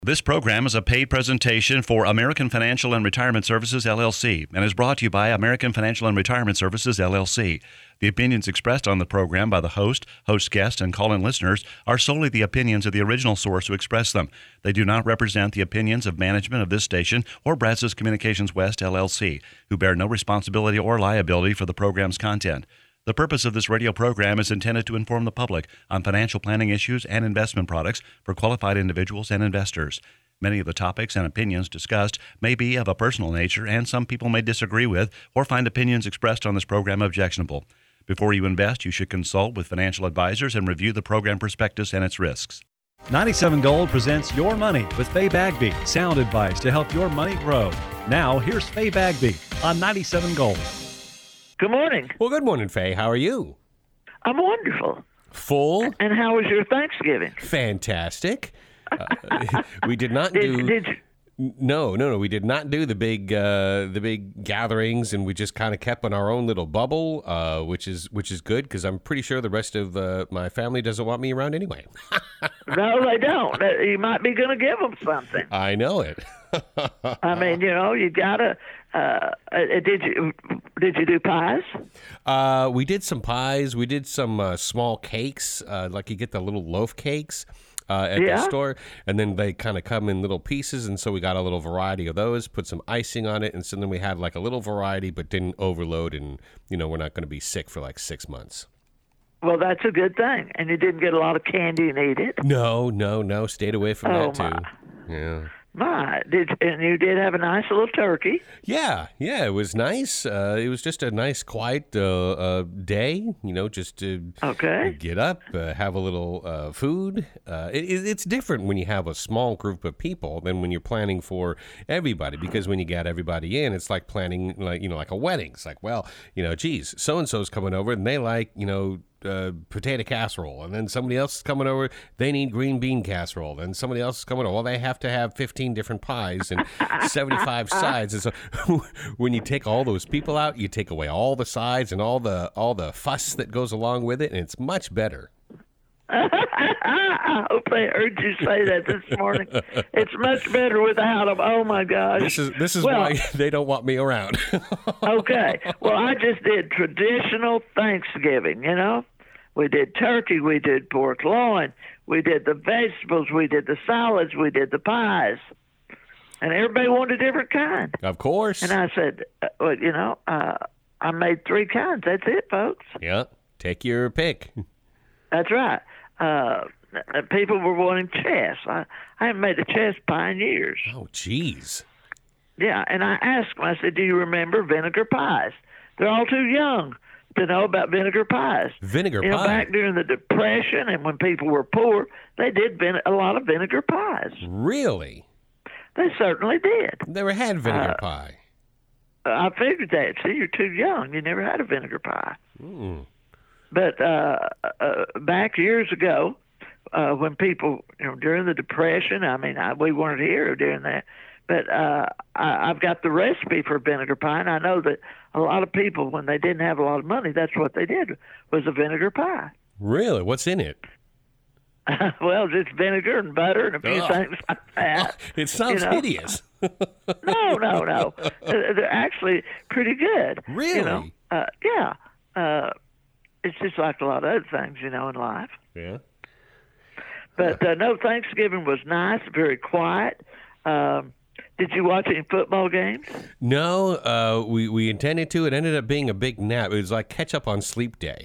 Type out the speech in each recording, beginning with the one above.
This program is a paid presentation for American Financial and Retirement Services, LLC, and is brought to you by American Financial and Retirement Services, LLC. The opinions expressed on the program by the host guests, and call-in listeners are solely the opinions of the original source who expressed them. They do not represent the opinions of management of this station or Brazos Communications West, LLC, who bear no responsibility or liability for the program's content. The purpose of this radio program is intended to inform the public on financial planning issues and investment products for qualified individuals and investors. Many of the topics and opinions discussed may be of a personal nature, and some people may disagree with or find opinions expressed on this program objectionable. Before you invest, you should consult with financial advisors and review the program prospectus and its risks. 97 Gold presents Your Money with Faye Bagby. Sound advice to help your money grow. Now, here's Faye Bagby on 97 Gold. Good morning. Well, good morning, Faye. How are you? I'm wonderful. Full? And how was your Thanksgiving? Fantastic. We did not do... Did you? No. We did not do the big gatherings, and we just kind of kept in our own little bubble, which is good because I'm pretty sure the rest of my family doesn't want me around anyway. No, they don't. You might be going to give them something. I know it. I mean, you gotta. Did you do pies? We did some pies. We did some small cakes, like you get the little loaf cakes. At the store, and then they kind of come in little pieces, and so we got a little variety of those, put some icing on it, and so then we had like a little variety, but didn't overload, and we're not going to be sick for like 6 months. Well, that's a good thing, and you didn't get a lot of candy and eat it. No, stayed away from that too. Yeah. And you did have a nice little turkey. Yeah, it was nice. It was just a nice, quiet day, just to get up, have a little food. It's different when you have a small group of people than when you're planning for everybody, because when you got everybody in, it's like planning, like a wedding. It's like, well, geez, so-and-so's coming over, and they like, potato casserole, and then somebody else is coming over, they need green bean casserole, and somebody else is coming over, well, they have to have 15 different pies and 75 sides. And so when you take all those people out, you take away all the sides and all the fuss that goes along with it, and it's much better. I hope they heard you say that this morning. It's much better without them. Oh my gosh! This is why they don't want me around. Okay. Well, I just did traditional Thanksgiving. We did turkey, we did pork loin, we did the vegetables, we did the salads, we did the pies, and everybody wanted a different kind. Of course. And I said, I made 3 kinds. That's it, folks. Yeah. Take your pick. That's right. People were wanting chess. I haven't made a chess pie in years. Oh, geez. Yeah, and I asked them, I said, do you remember vinegar pies? They're all too young to know about vinegar pies. Vinegar pie? Back during the Depression and when people were poor, they did a lot of vinegar pies. Really? They certainly did. Never had vinegar pie. I figured that. See, you're too young. You never had a vinegar pie. Mm. But back years ago, when people, during the Depression, we weren't here during that, but I've got the recipe for vinegar pie, and I know that a lot of people, when they didn't have a lot of money, that's what they did, was a vinegar pie. Really? What's in it? Well, just vinegar and butter and a few things like that. It sounds hideous. No. They're actually pretty good. Really? Yeah. It's just like a lot of other things, in life. Yeah. But no, Thanksgiving was nice, very quiet. Did you watch any football games? No, we intended to. It ended up being a big nap. It was like catch up on sleep day.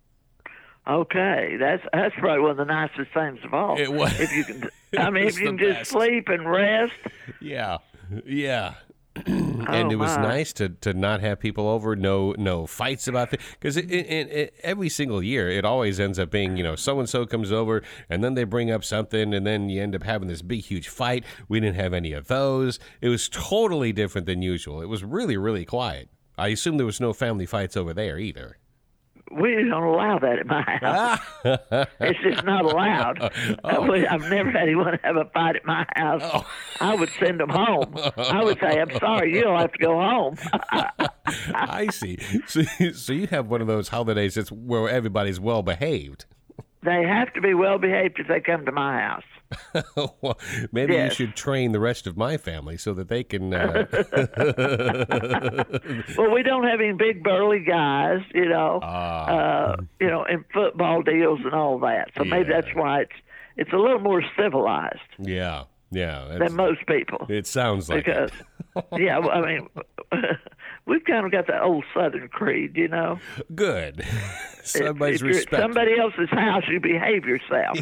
Okay, that's probably one of the nicest things of all. It was. If you can, if you can just sleep and rest. Yeah. And it was nice to not have people over, no fights about things, because every single year it always ends up being, so and so comes over and then they bring up something and then you end up having this big huge fight. We didn't have any of those. It was totally different than usual. It was really, really quiet. I assume there was no family fights over there either. We don't allow that at my house. It's just not allowed. I've never had anyone have a fight at my house. I would send them home. I would say, I'm sorry, you'll have to go home. I see. So you have one of those holidays where everybody's well behaved. They have to be well behaved if they come to my house. Well, maybe you should train the rest of my family so that they can. Well, we don't have any big burly guys, in football deals and all that. So maybe that's why it's a little more civilized. Yeah. Than most people. It sounds like because, it. I mean, we've kind of got that old Southern creed, Good. Somebody's if you're respect. at somebody else's house, you behave yourself.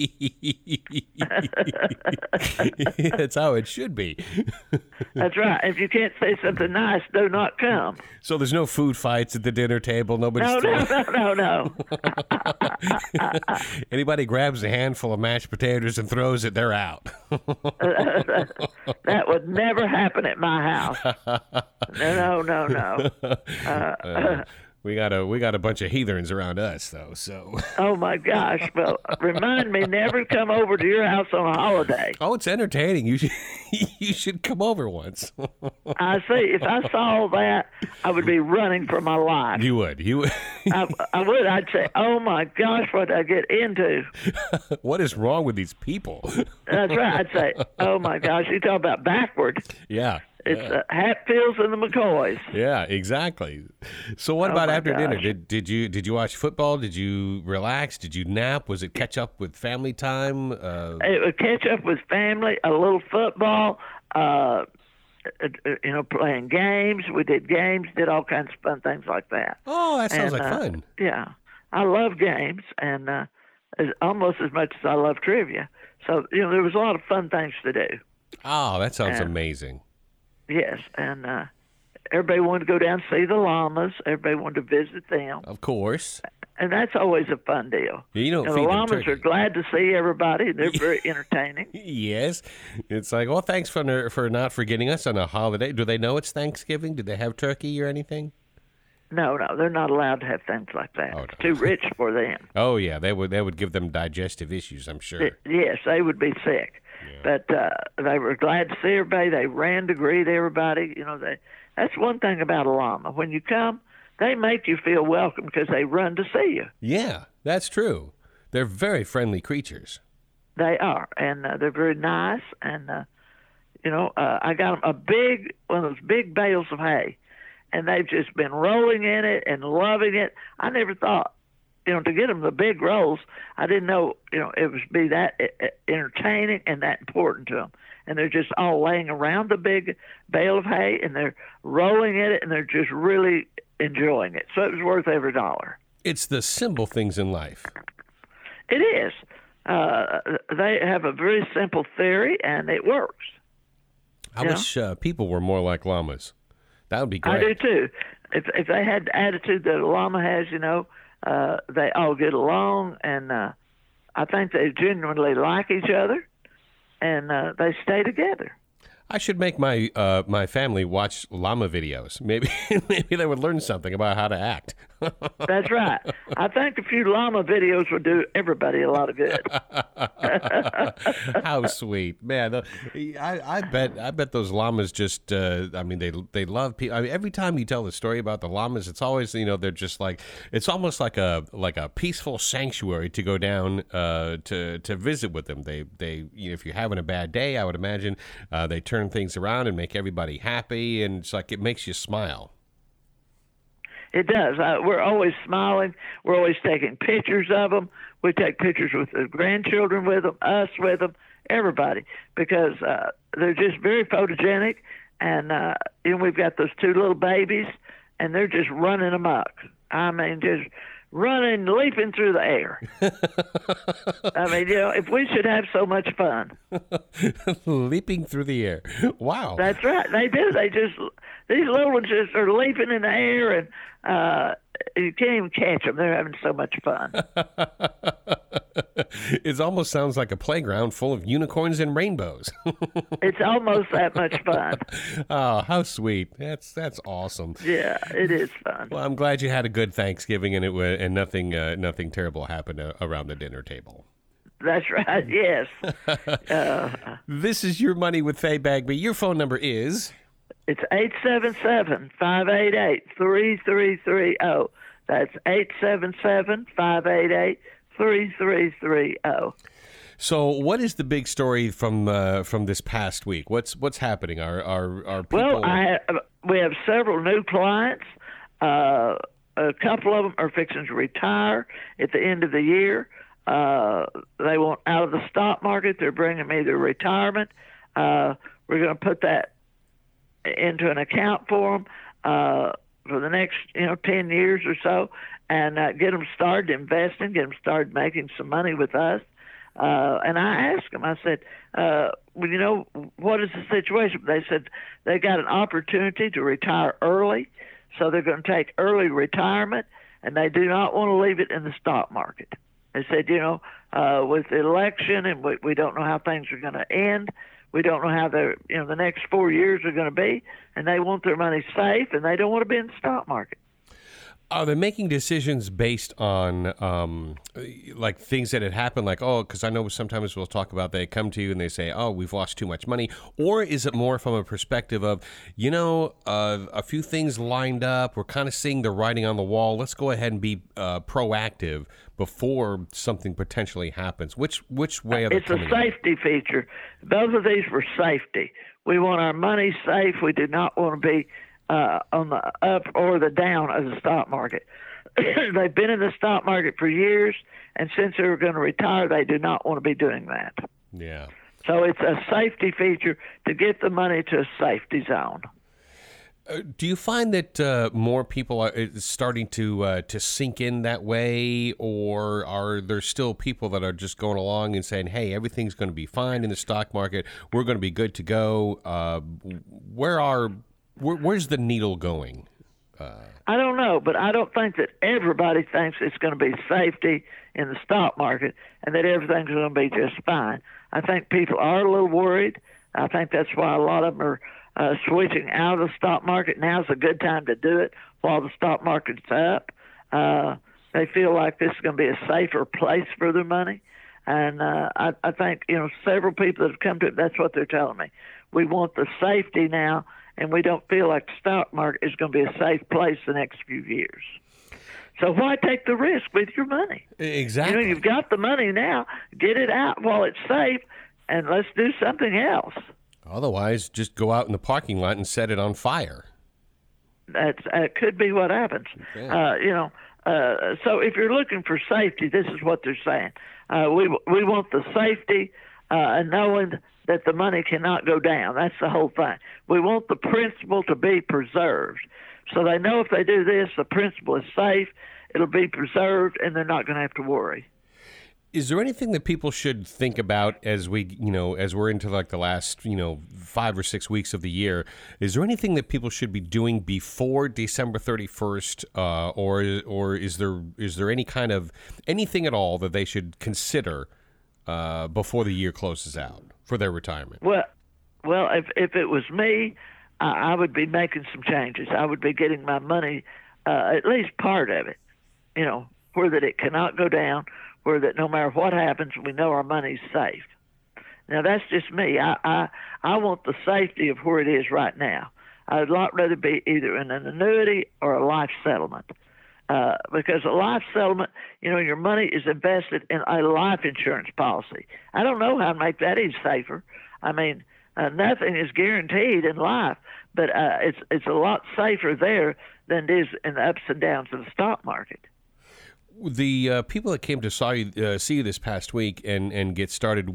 That's how it should be. That's right. If you can't say something nice, do not come. So there's no food fights at the dinner table. No. Anybody grabs a handful of mashed potatoes and throws it, they're out. That would never happen at my house. No. We got a bunch of heathens around us, though. So. Oh my gosh! Well, remind me never to come over to your house on a holiday. Oh, it's entertaining. You should come over once. I see. If I saw that, I would be running for my life. You would. I would. I'd say, "Oh my gosh, what did I get into? What is wrong with these people?" That's right. I'd say, "Oh my gosh, you talk about backward." Yeah. It's Hatfields and the McCoys. Yeah, exactly. So what about after dinner? Did you watch football? Did you relax? Did you nap? Was it catch up with family time? It would catch up with family, a little football, playing games. We did games, did all kinds of fun things like that. Oh, that sounds like fun. Yeah. I love games, and almost as much as I love trivia. So, there was a lot of fun things to do. Oh, that sounds amazing. Yes, and everybody wanted to go down and see the llamas. Everybody wanted to visit them. Of course. And that's always a fun deal. You don't feed the them llamas turkey. are glad to see everybody. They're very entertaining. Yes. It's like, well, thanks for not forgetting us on a holiday. Do they know it's Thanksgiving? Do they have turkey or anything? No, they're not allowed to have things like that. Oh, no. It's too rich for them. Oh, yeah, they would give them digestive issues, I'm sure. Yes, they would be sick. Yeah. But they were glad to see everybody. They ran to greet everybody. That's one thing about a llama. When you come, they make you feel welcome because they run to see you. Yeah, that's true. They're very friendly creatures. They are, and they're very nice. And, I got them one of those big bales of hay, and they've just been rolling in it and loving it. I never thought, to get them the big rolls, I didn't know, it would be that entertaining and that important to them. And they're just all laying around the big bale of hay, and they're rolling in it, and they're just really enjoying it. So it was worth every dollar. It's the simple things in life. It is. They have a very simple theory, and it works. I wish people were more like llamas. That would be great. I do, too. If they had the attitude that a llama has, they all get along, and I think they genuinely like each other, and they stay together. I should make my my family watch llama videos. Maybe they would learn something about how to act. That's right. I think a few llama videos would do everybody a lot of good. How sweet, man! I bet those llamas just. They love people. Every time you tell the story about the llamas, it's always they're just like it's almost like a peaceful sanctuary to go down to visit with them. They if you're having a bad day, I would imagine they turn things around and make everybody happy, and it's like it makes you smile. It does. We're always smiling. We're always taking pictures of them. We take pictures with the grandchildren with them, us with them, everybody, because they're just very photogenic. And we've got those two little babies, and they're just running amok. I mean, just running, leaping through the air. I mean, if we should have so much fun. Leaping through the air. Wow. That's right. They do. These little ones just are leaping in the air, and you can't even catch them. They're having so much fun. It almost sounds like a playground full of unicorns and rainbows. It's almost that much fun. Oh, how sweet! That's awesome. Yeah, it is fun. Well, I'm glad you had a good Thanksgiving, and nothing terrible happened around the dinner table. That's right. Yes. This is Your Money with Faye Bagby. Your phone number is. It's 877-588-3330. That's 877-588-3330. So, what is the big story from this past week? What's happening? Are people? Well, we have several new clients. A couple of them are fixing to retire at the end of the year. They want out of the stock market. They're bringing me their retirement. We're going to put that into an account for them for the next 10 years or so, and get them started investing, get them started making some money with us. And I asked them, I said, well, what is the situation? They said they got an opportunity to retire early, so they're going to take early retirement, and they do not want to leave it in the stock market. They said, with the election, and we don't know how things are going to end. We don't know how the next 4 years are going to be, and they want their money safe, and they don't want to be in the stock market. Are they making decisions based on like things that had happened, like, because I know sometimes we'll talk about they come to you and they say, we've lost too much money, or is it more from a perspective of, a few things lined up, we're kind of seeing the writing on the wall, let's go ahead and be proactive before something potentially happens? Which way are they coming? It's a safety feature. Both of these were safety. We want our money safe. We do not want to be on the up or the down of the stock market. They've been in the stock market for years, and since they were going to retire, they do not want to be doing that. Yeah. So it's a safety feature to get the money to a safety zone. Do you find that more people are starting to sink in that way, or are there still people that are just going along and saying, hey, everything's going to be fine in the stock market, we're going to be good to go? Where's the needle going? I don't know, but I don't think that everybody thinks it's going to be safety in the stock market and that everything's going to be just fine. I think people are a little worried. I think that's why a lot of them are switching out of the stock market. Now's a good time to do it while the stock market's up. They feel like this is going to be a safer place for their money. And I think, several people that have come to it, that's what they're telling me. We want the safety now, and we don't feel like the stock market is going to be a safe place the next few years. So why take the risk with your money? Exactly. You've got the money now. Get it out while it's safe, and let's do something else. Otherwise, just go out in the parking lot and set it on fire. That could be what happens. Okay. So if you're looking for safety, this is what they're saying. We want the safety and knowing that the money cannot go down. That's the whole thing. We want the principal to be preserved. So they know if they do this, the principal is safe, it'll be preserved, and they're not going to have to worry. Is there anything that people should think about as we're into like the last, 5 or 6 weeks of the year? Is there anything that people should be doing before December 31st, or is there any kind of anything at all that they should consider before the year closes out for their retirement? Well, if it was me, I would be making some changes. I would be getting my money, at least part of it, where that it cannot go down, where that no matter what happens, we know our money's safe. Now, that's just me. I want the safety of where it is right now. I'd a lot rather be either in an annuity or a life settlement. Because a life settlement, your money is invested in a life insurance policy. I don't know how to make that any safer. I mean, nothing is guaranteed in life, but it's a lot safer there than it is in the ups and downs of the stock market. The people that came to see you this past week and get started,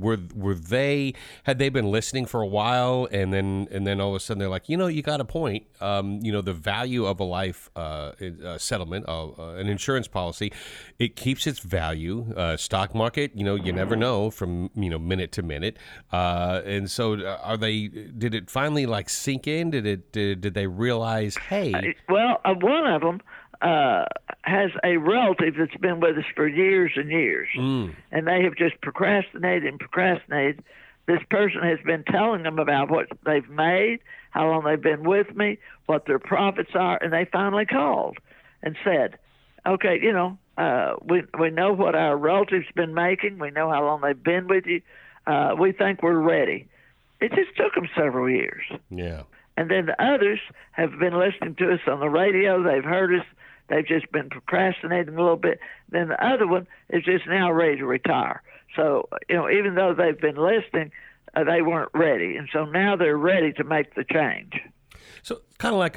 had they been listening for a while, and then all of a sudden they're like, you got a point. The value of a life settlement, an insurance policy, it keeps its value. Stock market, you never know from minute to minute. And so, did it finally like sink in? Did they realize, hey? Well, one of them has a relative that's been with us for years and years, and they have just procrastinated. This person has been telling them about what they've made, how long they've been with me, what their profits are, and they finally called and said, okay, we know what our relative's been making. We know how long they've been with you. We think we're ready. It just took them several years. Yeah. And then the others have been listening to us on the radio. They've heard us. They've just been procrastinating a little bit. Then the other one is just now ready to retire. So, even though they've been listening, they weren't ready. And so now they're ready to make the change. So kind of like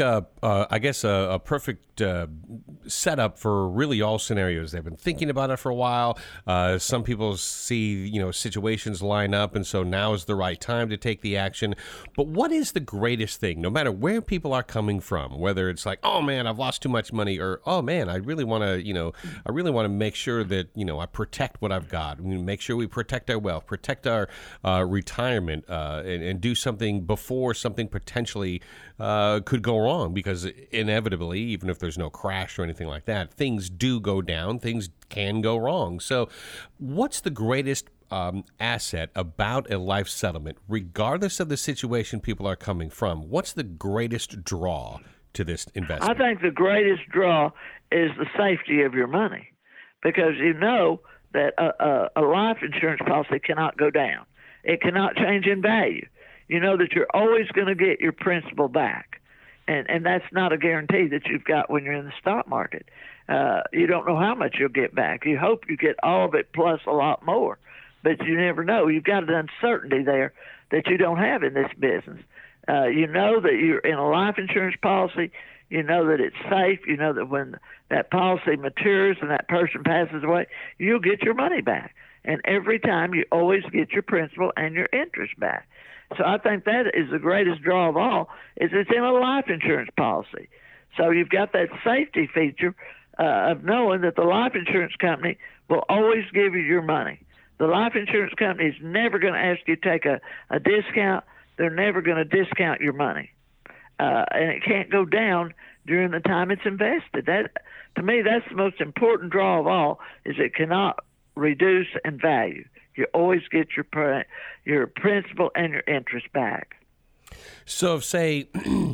a perfect setup for really all scenarios. They've been thinking about it for a while. Some people see, situations line up, and so now is the right time to take the action. But what is the greatest thing, no matter where people are coming from, whether it's like, oh man, I've lost too much money, or oh man, I really want to, make sure that, I protect what I've got. We make sure we protect our wealth, protect our retirement, and do something before something potentially could go wrong, because inevitably, even if there's no crash or anything like that, things do go down, things can go wrong. So what's the greatest asset about a life settlement, regardless of the situation people are coming from? What's the greatest draw to this investment? I think the greatest draw is the safety of your money, because that a life insurance policy cannot go down. It cannot change in value. You know that you're always going to get your principal back. And that's not a guarantee that you've got when you're in the stock market. You don't know how much you'll get back. You hope you get all of it plus a lot more, but you never know. You've got an uncertainty there that you don't have in this business. You know that you're in a life insurance policy. You know that it's safe. You know that when that policy matures and that person passes away, you'll get your money back. And every time you always get your principal and your interest back. So I think that is the greatest draw of all, is it's in a life insurance policy. So you've got that safety feature of knowing that the life insurance company will always give you your money. The life insurance company is never going to ask you to take a discount. They're never going to discount your money. And it can't go down during the time it's invested. That, to me, that's the most important draw of all, is it cannot reduce in value. You always get your principal and your interest back. So if, say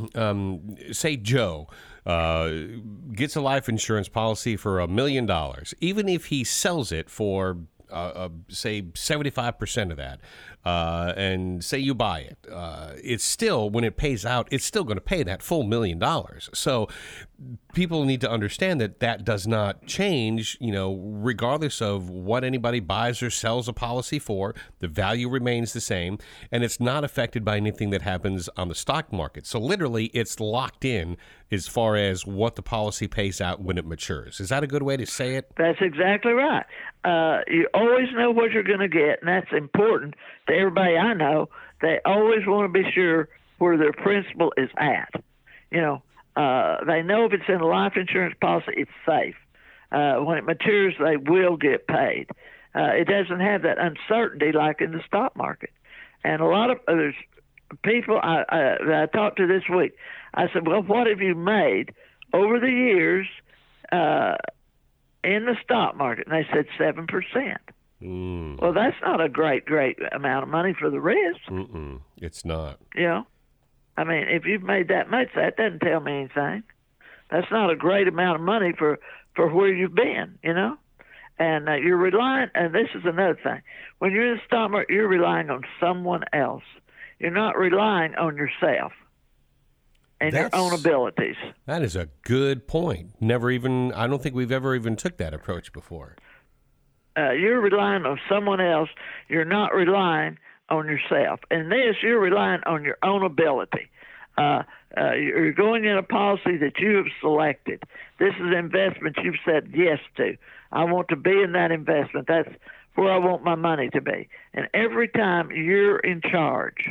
Joe gets a life insurance policy for $1 million, even if he sells it for, say, 75% of that, and say you buy it, it's still, when it pays out, it's still going to pay that full $1 million. So people need to understand that does not change, regardless of what anybody buys or sells a policy for. The value remains the same, and it's not affected by anything that happens on the stock market. So literally, it's locked in as far as what the policy pays out when it matures. Is that a good way to say it? That's exactly right. You always know what you're going to get, and that's important to everybody I know. They always want to be sure where their principal is at. They know if it's in a life insurance policy, it's safe. When it matures, they will get paid. It doesn't have that uncertainty like in the stock market. And a lot of there's people that I talked to this week, I said, well, what have you made over the years in the stock market? And they said 7%. Well, that's not a great amount of money for the risk. It's not. I mean, if you've made that much, that doesn't tell me anything. That's not a great amount of money for where you've been, And you're relying, and this is another thing. When you're in the stock market, you're relying on someone else. You're not relying on yourself and your own abilities. That is a good point. I don't think we've ever even took that approach before. You're relying on someone else. You're not relying on yourself. And this, you're relying on your own ability. You're going in a policy that you have selected. This is an investment you've said yes to. I want to be in that investment. That's where I want my money to be. And every time you're in charge.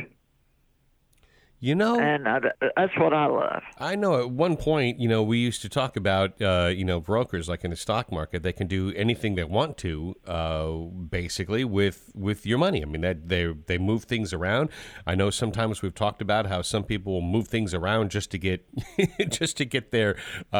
And that's what I love. I know at one point, we used to talk about, brokers like in the stock market, they can do anything they want to, basically with your money. I mean, they move things around. I know sometimes we've talked about how some people will move things around just to get their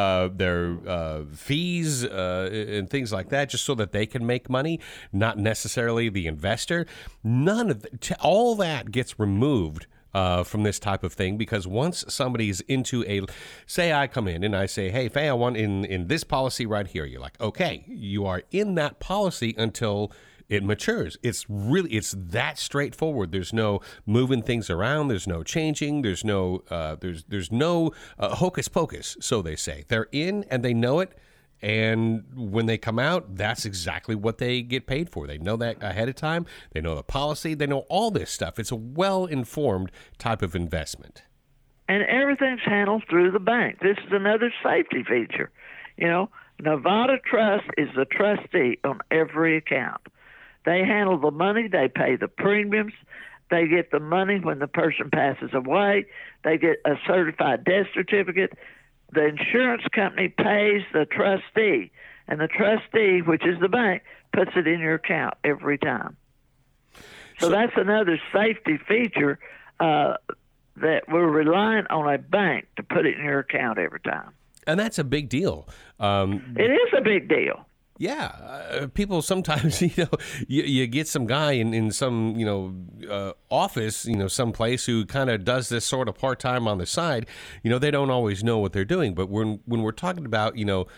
fees and things like that, just so that they can make money, not necessarily the investor. All that gets removed from this type of thing, because once somebody's into say I come in and I say, hey, Faye, I want in this policy right here. You're like, okay, you are in that policy until it matures. It's that straightforward. There's no moving things around. There's no changing. There's no hocus pocus, so they say. They're in and they know it. And when they come out, that's exactly what they get paid for. They know that ahead of time. They know the policy. They know all this stuff. It's a well-informed type of investment. And everything's handled through the bank. This is another safety feature. Nevada Trust is the trustee on every account. They handle the money. They pay the premiums. They get the money when the person passes away. They get a certified death certificate. The insurance company pays the trustee, and the trustee, which is the bank, puts it in your account every time. So that's another safety feature that we're relying on a bank to put it in your account every time. And that's a big deal. It is a big deal. Yeah, people sometimes, you get some guy in some, office, someplace who kind of does this sort of part-time on the side. They don't always know what they're doing. But when we're talking about,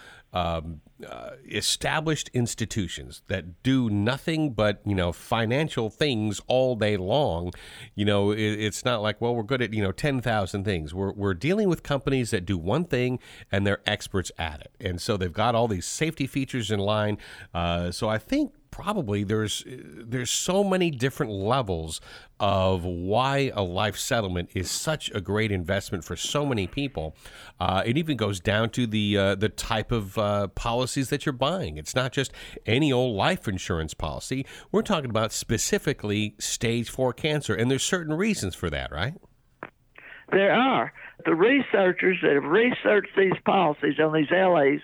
established institutions that do nothing but, financial things all day long, it's not like, well, we're good at, 10,000 things. We're dealing with companies that do one thing and they're experts at it. And so they've got all these safety features in line. So I think probably there's so many different levels of why a life settlement is such a great investment for so many people. It even goes down to the type of policies that you're buying. It's not just any old life insurance policy. We're talking about specifically stage 4 cancer, and there's certain reasons for that, right? There are. The researchers that have researched these policies on these LAs,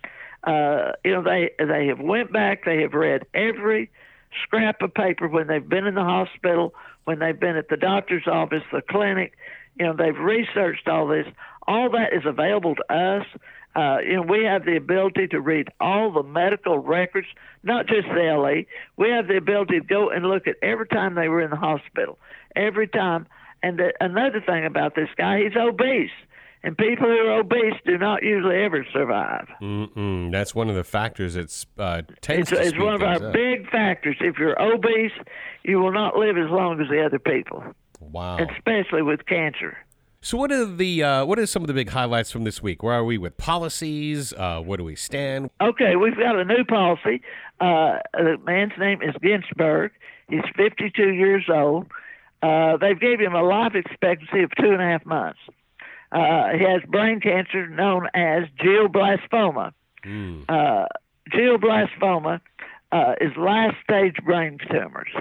they have went back, they have read every scrap of paper when they've been in the hospital, when they've been at the doctor's office, the clinic. They've researched all this. All that is available to us. We have the ability to read all the medical records, not just the LA. We have the ability to go and look at every time they were in the hospital, every time. And another thing about this guy, he's obese. And people who are obese do not usually ever survive. That's one of the factors that's tends to It's one of our big factors. If you're obese, you will not live as long as the other people. Wow. Especially with cancer. So what are some of the big highlights from this week? Where are we with policies? Where do we stand? Okay, we've got a new policy. The man's name is Ginsberg. He's 52 years old. They've gave him a life expectancy of 2.5 months. He has brain cancer known as glioblastoma. Glioblastoma is last-stage brain tumors.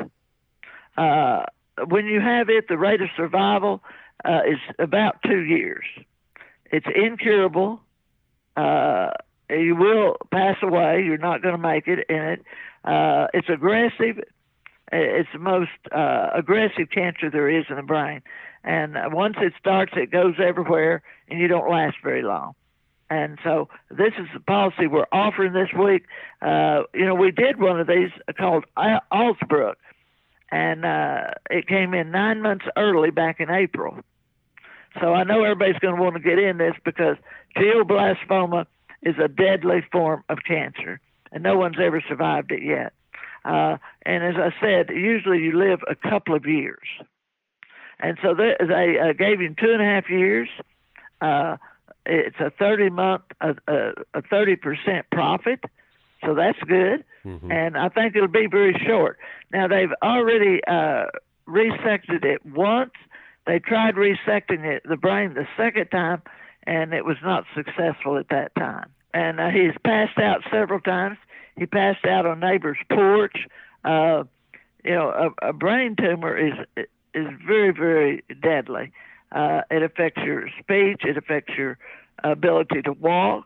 When you have it, the rate of survival is about 2 years. It's incurable. You will pass away. You're not going to make it in it. It's aggressive. It's the most aggressive cancer there is in the brain. And once it starts, it goes everywhere, and you don't last very long. And so this is the policy we're offering this week. We did one of these called Alsbrook, and it came in 9 months early back in April. So I know everybody's going to want to get in this because glioblastoma is a deadly form of cancer, and no one's ever survived it yet. And as I said, usually you live a couple of years. And so they gave him 2.5 years. It's a 30-month, a 30% profit, so that's good. Mm-hmm. And I think it'll be very short. Now, they've already resected it once. They tried resecting the brain the second time, and it was not successful at that time. And he's passed out several times. He passed out on neighbor's porch. A brain tumor is very, very deadly. It affects your speech. It affects your ability to walk.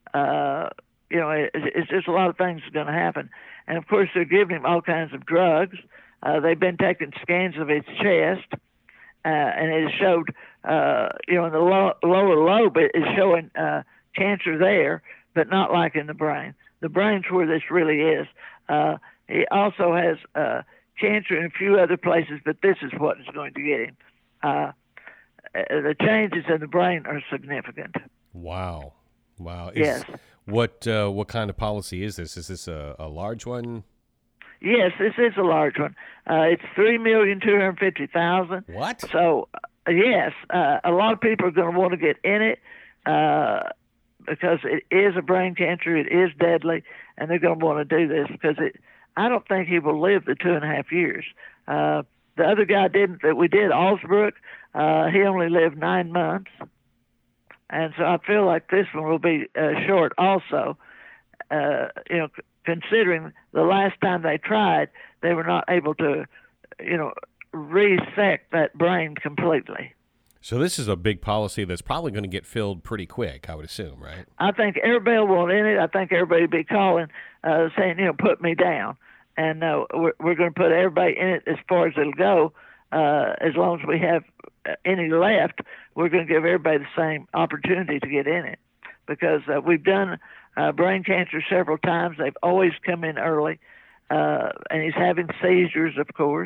It's just a lot of things are going to happen. And, of course, they're giving him all kinds of drugs. They've been taking scans of his chest, and it showed, in the lower lobe, it is showing cancer there, but not like in the brain. The brain's where this really is. He also has cancer in a few other places, but this is what is going to get him. The changes in the brain are significant. Wow. Yes. What kind of policy is this? Is this a large one? Yes, this is a large one. It's $3,250,000. What? So, yes, a lot of people are going to want to get in it because it is a brain cancer. It is deadly, and they're going to want to do this because I don't think he will live the 2.5 years. The other guy that we did, Alsbrook, he only lived 9 months. And so I feel like this one will be short also. Considering the last time they tried, they were not able to, resect that brain completely. So this is a big policy that's probably going to get filled pretty quick, I would assume, right? I think everybody will want in it. I think everybody will be calling, saying, put me down. And we're going to put everybody in it as far as it'll go. As long as we have any left, we're going to give everybody the same opportunity to get in it. Because we've done brain cancer several times. They've always come in early. And he's having seizures, of course.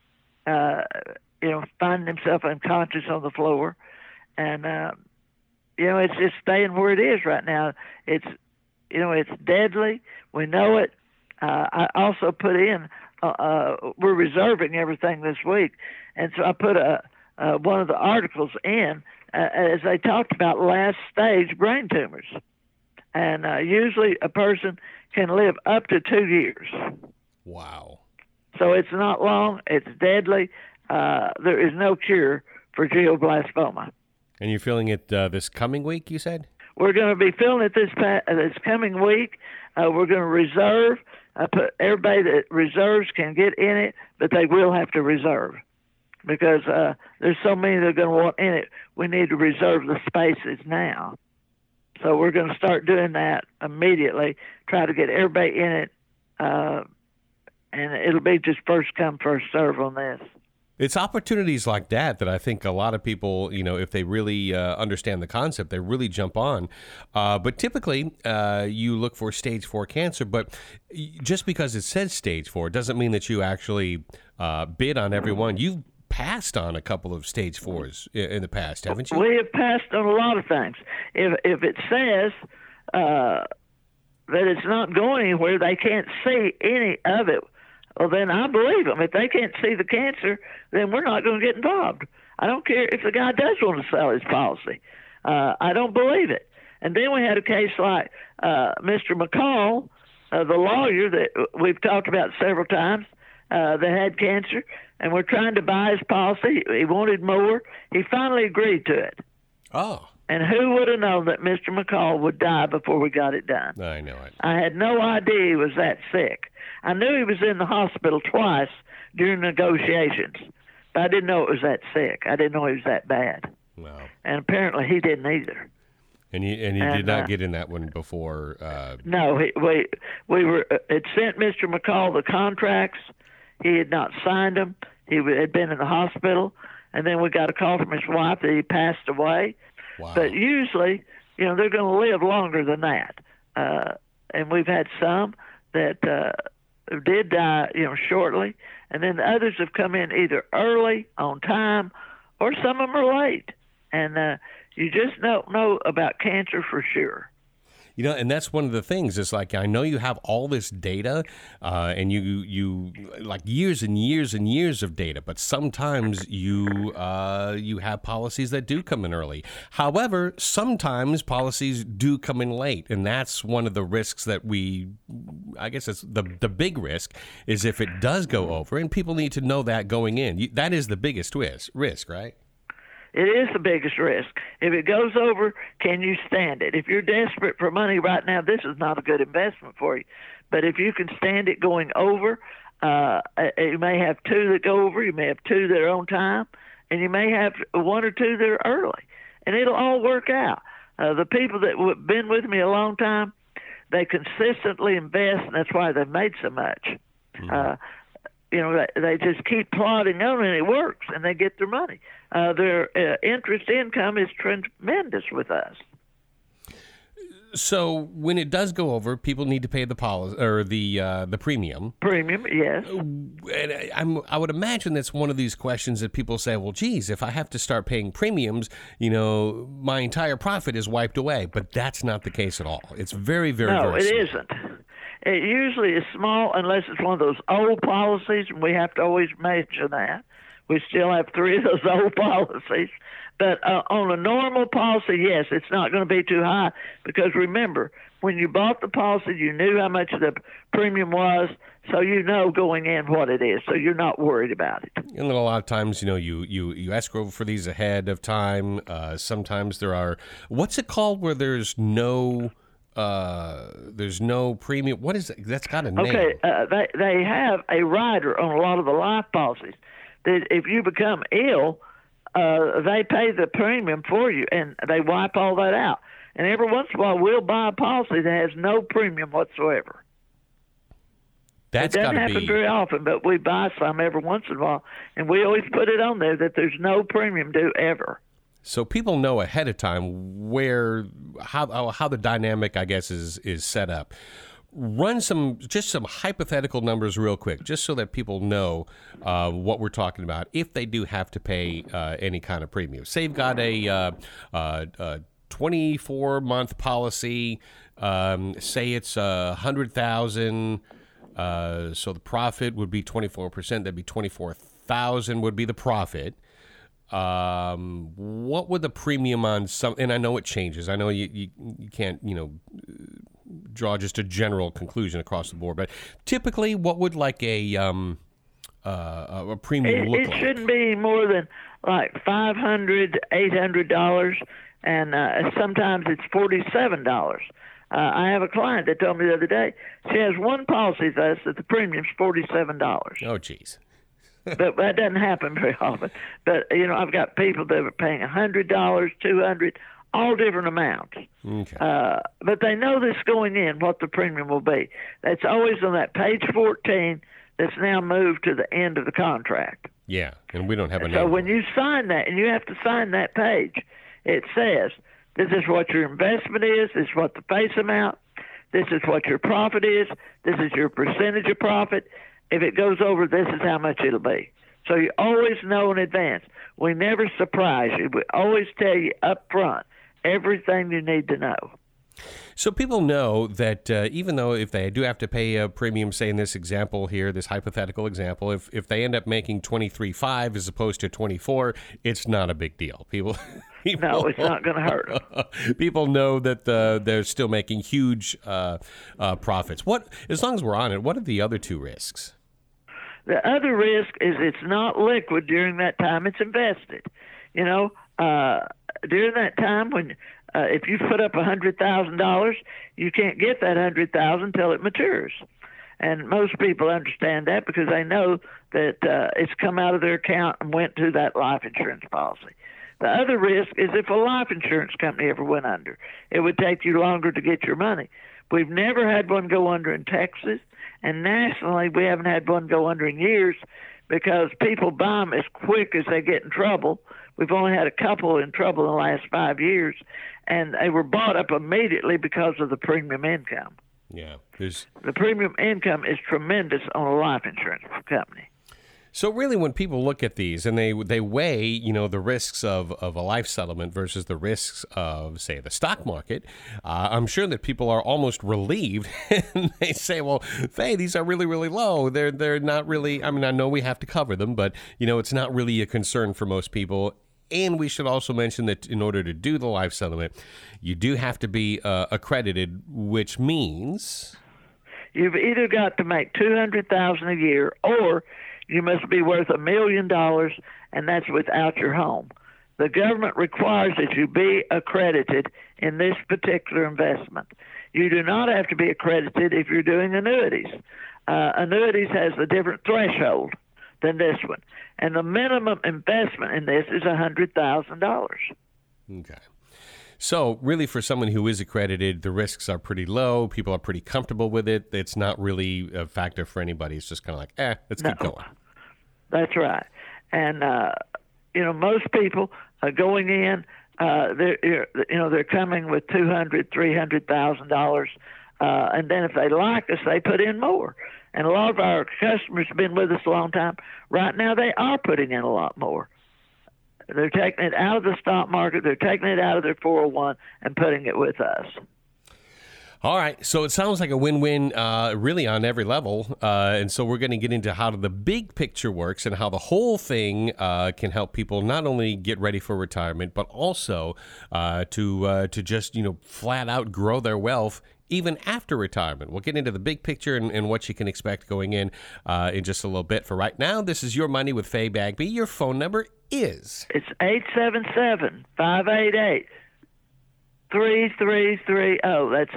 Finding himself unconscious on the floor. And, it's just staying where it is right now. It's deadly. We know it. I also put in, we're reserving everything this week. And so I put one of the articles in as they talked about last stage brain tumors. And usually a person can live up to 2 years. Wow. So it's not long. It's deadly. There is no cure for glioblastoma. And you're feeling it this coming week, you said? We're going to be feeling it this coming week. We're going to reserve. Everybody that reserves can get in it, but they will have to reserve because there's so many that are going to want in it. We need to reserve the spaces now. So we're going to start doing that immediately, try to get everybody in it, and it'll be just first come, first serve on this. It's opportunities like that I think a lot of people, if they really understand the concept, they really jump on. But typically, you look for stage 4 cancer, but just because it says stage 4 doesn't mean that you actually bid on every one. You've passed on a couple of stage 4s in the past, haven't you? We have passed on a lot of things. If it says that it's not going anywhere, they can't see any of it. Well, then I believe them. If they can't see the cancer, then we're not going to get involved. I don't care if the guy does want to sell his policy. I don't believe it. And then we had a case like Mr. McCall, the lawyer that we've talked about several times, that had cancer, and we're trying to buy his policy. He wanted more. He finally agreed to it. Oh. And who would have known that Mr. McCall would die before we got it done? I know it. I had no idea he was that sick. I knew he was in the hospital twice during negotiations, but I didn't know it was that sick. I didn't know he was that bad. Wow. And apparently he didn't either. And he did not get in that one before. No, we had sent Mr. McCall the contracts. He had not signed them. He had been in the hospital, and then we got a call from his wife that he passed away. Wow. But usually, they're going to live longer than that. And we've had some that did die, shortly, and then the others have come in either early, on time, or some of them are late. And you just don't know about cancer for sure. And that's one of the things. It's like, I know you have all this data, and you like years and years and years of data, but sometimes you have policies that do come in early. However, sometimes policies do come in late, and that's one of the risks that I guess it's the big risk is if it does go over, and people need to know that going in. That is the biggest risk, right? It is the biggest risk. If it goes over, can you stand it? If you're desperate for money right now, this is not a good investment for you. But if you can stand it going over, you may have 2 that go over, you may have 2 that are on time, and you may have 1 or 2 that are early. And it'll all work out. The people that have been with me a long time, they consistently invest, and that's why they've made so much. Mm-hmm. They just keep plodding on, and it works, and they get their money. Their interest income is tremendous with us. So when it does go over, people need to pay the policy or the premium. Premium, yes. And I would imagine that's one of these questions that people say, well, geez, if I have to start paying premiums, my entire profit is wiped away. But that's not the case at all. It's very, very, very small. No, it isn't. It usually is small unless it's one of those old policies, and we have to always mention that. We still have 3 of those old policies. But on a normal policy, yes, it's not going to be too high because remember, when you bought the policy, you knew how much the premium was, so you know going in what it is, so you're not worried about it. And then a lot of times, you escrow for these ahead of time. Sometimes there are, what's it called where there's no premium? What is it? That's got a name. Okay, they have a rider on a lot of the life policies that if you become ill, they pay the premium for you, and they wipe all that out. And every once in a while, we'll buy a policy that has no premium whatsoever. It doesn't happen very often, but we buy some every once in a while, and we always put it on there that there's no premium due ever. So people know ahead of time how the dynamic, I guess, is set up. Run some hypothetical numbers real quick, just so that people know what we're talking about if they do have to pay any kind of premium. Say you've got a 24-month policy. Say it's $100,000. So the profit would be 24%. That'd be $24,000 would be the profit. What would the premium on some? And I know it changes. I know you can't draw just a general conclusion across the board, but typically, what would like a premium look like? It shouldn't be more than like $500, $800, and sometimes it's $47. I have a client that told me the other day she has one policy with us that the premium's $47. Oh, geez. But that doesn't happen very often. But I've got people that are paying $100, $200, all different amounts. Okay. But they know this going in, what the premium will be. That's always on that page 14 that's now moved to the end of the contract. Yeah, and we don't have a name. So when you sign that, and you have to sign that page, it says, this is what your investment is, this is what the face amount, this is what your profit is, this is your percentage of profit. If it goes over, this is how much it'll be. So you always know in advance. We never surprise you. We always tell you up front everything you need to know. So people know that even though if they do have to pay a premium, say in this example here, this hypothetical example, if they end up making $23,500 as opposed to $24,000, it's not a big deal. People no, it's not going to hurt them. People know that they're still making huge profits. As long as we're on it, what are the other two risks? The other risk is it's not liquid during that time it's invested. During that time when if you put up $100,000, you can't get that $100,000 until it matures. And most people understand that because they know that it's come out of their account and went to that life insurance policy. The other risk is if a life insurance company ever went under, it would take you longer to get your money. We've never had one go under in Texas, and nationally we haven't had one go under in years because people buy them as quick as they get in trouble. We've only had a couple in trouble in the last 5 years, and they were bought up immediately because of the premium income. Yeah. The premium income is tremendous on a life insurance company. So really when people look at these and they weigh, the risks of a life settlement versus the risks of, say, the stock market, I'm sure that people are almost relieved and they say, well, Faye, these are really, really low. They're not really, I know we have to cover them, but, it's not really a concern for most people. And we should also mention that in order to do the life settlement, you do have to be accredited, which means you've either got to make $200,000 a year or you must be worth $1 million, and that's without your home. The government requires that you be accredited in this particular investment. You do not have to be accredited if you're doing annuities. Annuities has a different threshold than this one. And the minimum investment in this is $100,000. Okay. So really for someone who is accredited, the risks are pretty low. People are pretty comfortable with it. It's not really a factor for anybody. It's just kind of like, let's keep going. That's right. And, most people are going in, they're coming with $200,000, $300,000. And then if they like us, they put in more. And a lot of our customers have been with us a long time. Right now, they are putting in a lot more. They're taking it out of the stock market. They're taking it out of their 401 and putting it with us. All right, so it sounds like a win-win really on every level. And so we're going to get into how the big picture works and how the whole thing can help people not only get ready for retirement, but also to just, flat out grow their wealth even after retirement. We'll get into the big picture and what you can expect going in just a little bit. For right now, this is Your Money with Faye Bagby. Your phone number is? It's 877-588. 3330. That's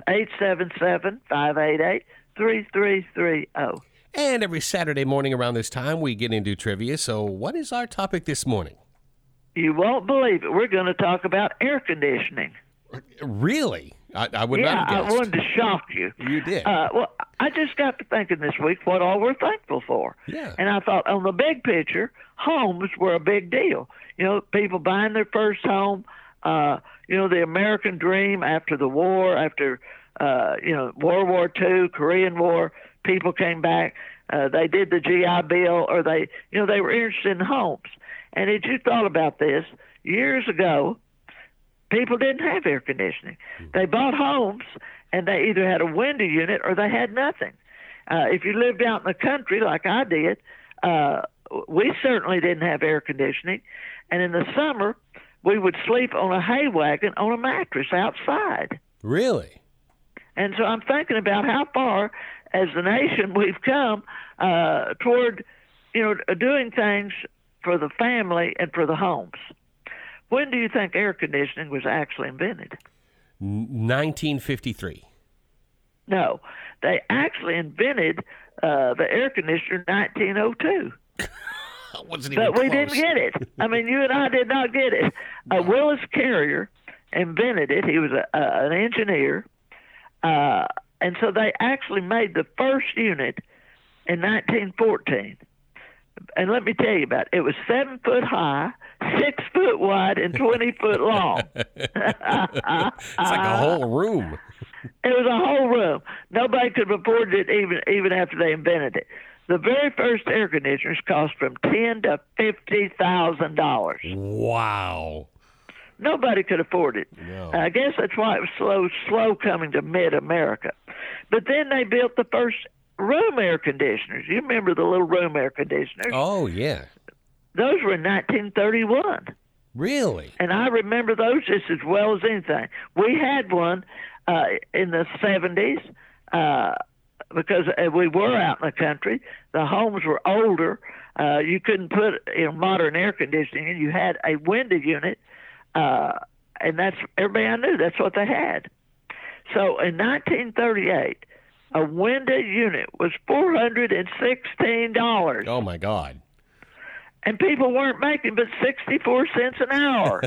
877-588-3330. And every Saturday morning around this time, we get into trivia. So what is our topic this morning? You won't believe it. We're going to talk about air conditioning. Really? I would not have guessed. I wanted to shock you. You did. Well, I just got to thinking this week what all we're thankful for. Yeah. And I thought on the big picture, homes were a big deal. People buying their first home, the American dream after the war, after, World War II, Korean War, people came back. They did the GI Bill, or they were interested in homes. And as you thought about this, years ago, people didn't have air conditioning. They bought homes, and they either had a window unit or they had nothing. If you lived out in the country like I did, we certainly didn't have air conditioning. And in the summer, we would sleep on a hay wagon on a mattress outside. Really? And so I'm thinking about how far, as the nation, we've come toward, doing things for the family and for the homes. When do you think air conditioning was actually invented? 1953. No, they actually invented the air conditioner in 1902. Wasn't even but we close. didn't get it. I mean, you and I did not get it. Willis Carrier invented it. He was an engineer. And so they actually made the first unit in 1914. And let me tell you about it. It was 7 foot high, 6 foot wide, and 20 foot long. It's like a whole room. It was a whole room. Nobody could afford it even after they invented it. The very first air conditioners cost from $10,000 to $50,000. Wow. Nobody could afford it. No. I guess that's why it was slow coming to mid-America. But then they built the first room air conditioners. You remember the little room air conditioners? Oh, yeah. Those were in 1931. Really? And I remember those just as well as anything. We had one in the 70s because we were out in the country. The homes were older. You couldn't put modern air conditioning in. You had a window unit, and that's everybody I knew. That's what they had. So in 1938, a window unit was $416. Oh, my God. And people weren't making but 64 cents an hour.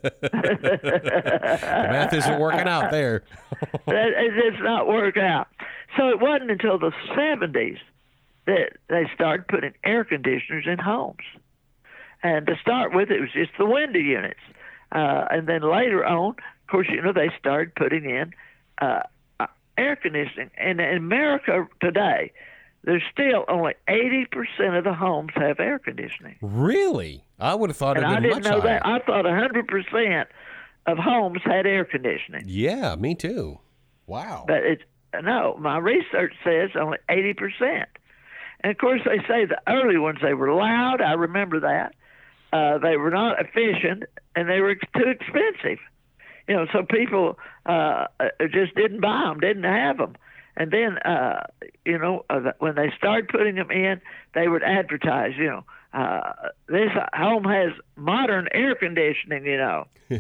The math isn't working out there. It does not work out. So it wasn't until the 70s that they started putting air conditioners in homes. And to start with, it was just the window units. And then later on, of course, they started putting in air conditioning. And in America today, there's still only 80% of the homes have air conditioning. Really? I would have thought it would have been much higher. I didn't know that. I thought 100% of homes had air conditioning. Yeah, me too. Wow. But my research says only 80%. And of course, they say the early ones, they were loud. I remember that. They were not efficient, and they were too expensive. So people just didn't buy them, didn't have them. And then, when they started putting them in, they would advertise, this home has modern air conditioning, and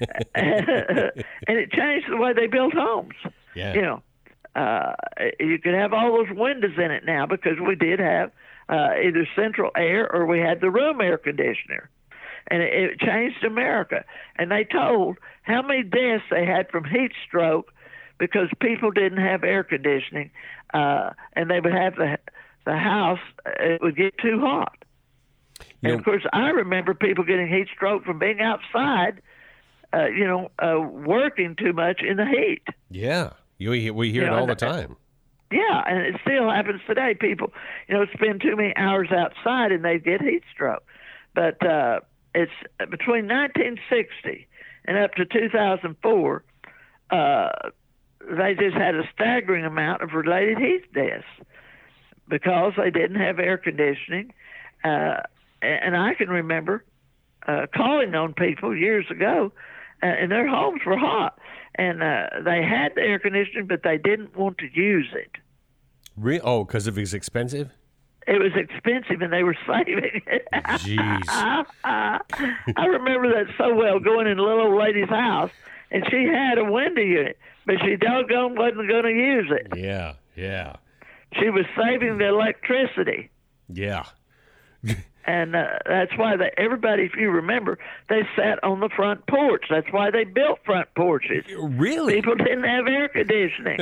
it changed the way they built homes. Yeah. You could have all those windows in it now because we did have either central air or we had the room air conditioner. And it changed America. And they told how many deaths they had from heat stroke because people didn't have air conditioning, and they would have the house, it would get too hot. And, of course, I remember people getting heat stroke from being outside, working too much in the heat. Yeah, we hear it all the time. Yeah, and it still happens today. People, spend too many hours outside, and they get heat stroke. But it's between 1960 and up to 2004, they just had a staggering amount of related heat deaths because they didn't have air conditioning. And I can remember calling on people years ago, and their homes were hot, and they had the air conditioning, but they didn't want to use it. Oh, because it was expensive? It was expensive, and they were saving it. Jeez. I remember that so well, going in a little old lady's house, and she had a window unit, but she doggone wasn't going to use it. Yeah, yeah. She was saving the electricity. Yeah. And that's why everybody, if you remember, they sat on the front porch. That's why they built front porches. Really? People didn't have air conditioning.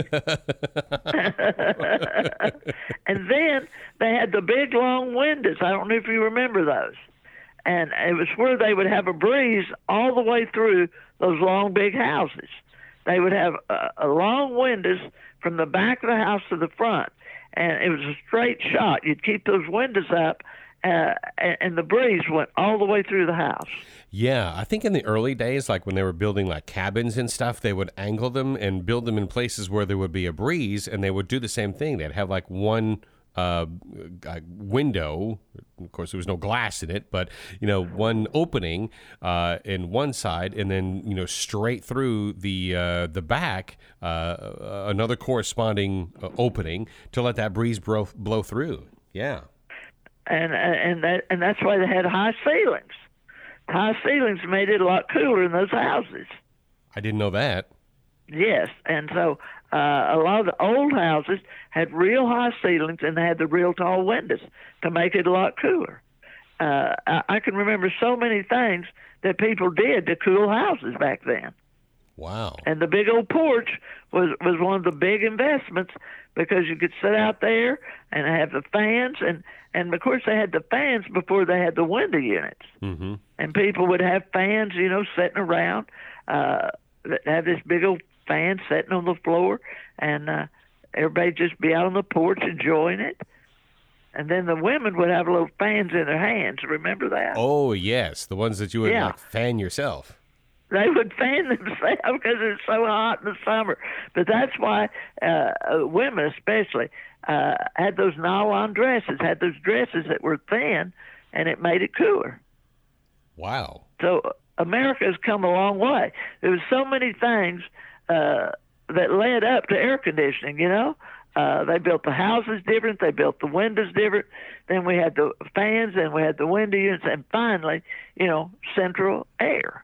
And then they had the big, long windows. I don't know if you remember those. And it was where they would have a breeze all the way through those long, big houses. They would have long windows from the back of the house to the front. And it was a straight shot. You'd keep those windows up, and the breeze went all the way through the house. Yeah, I think in the early days, like when they were building like cabins and stuff, they would angle them and build them in places where there would be a breeze, and they would do the same thing. They'd have like one window. Of course, there was no glass in it, but one opening in one side, and then straight through the back, another corresponding opening to let that breeze blow through. Yeah. And that's why they had high ceilings. High ceilings made it a lot cooler in those houses. I didn't know that. Yes, and so a lot of the old houses had real high ceilings, and they had the real tall windows to make it a lot cooler. I can remember so many things that people did to cool houses back then. Wow. And the big old porch was one of the big investments, because you could sit out there and have the fans, and of course they had the fans before they had the window units. Mm-hmm. And people would have fans, sitting around, have this big old fan sitting on the floor, and everybody just be out on the porch enjoying it. And then the women would have little fans in their hands. Remember that? Oh, yes. The ones that you would like fan yourself. They would fan themselves because it's so hot in the summer. But that's why women especially had those nylon dresses, had those dresses that were thin, and it made it cooler. Wow. So America has come a long way. There was so many things that led up to air conditioning, They built the houses different. They built the windows different. Then we had the fans, and we had the window units, and finally, central air.